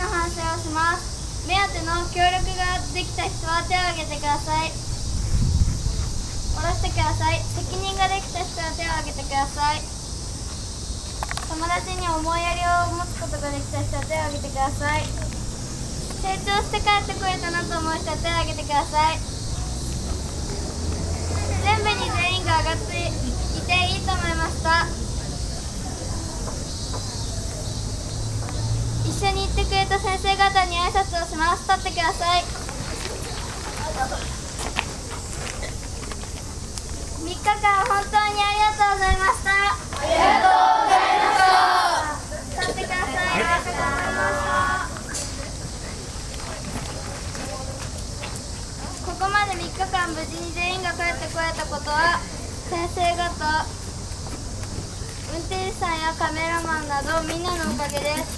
の反省をします。目当ての協力ができた人は手を挙げてください。下ろしてください。責任ができた人は手を挙げてください。友達に思いやりを持つことができた人は手を挙げてください。成長して帰ってこれたなと思う人は手を挙げてください。全部に全員が上がっていていいと思いました。一緒に行ってくれた先生方に挨拶をします。立ってください。3日間本当にありがとうございました。 ありがとうございました。 立ってください。ありがとうございました。ここまで3日間無事に全員が帰ってこれたことは先生方、運転手さんやカメラマンなどみんなのおかげです。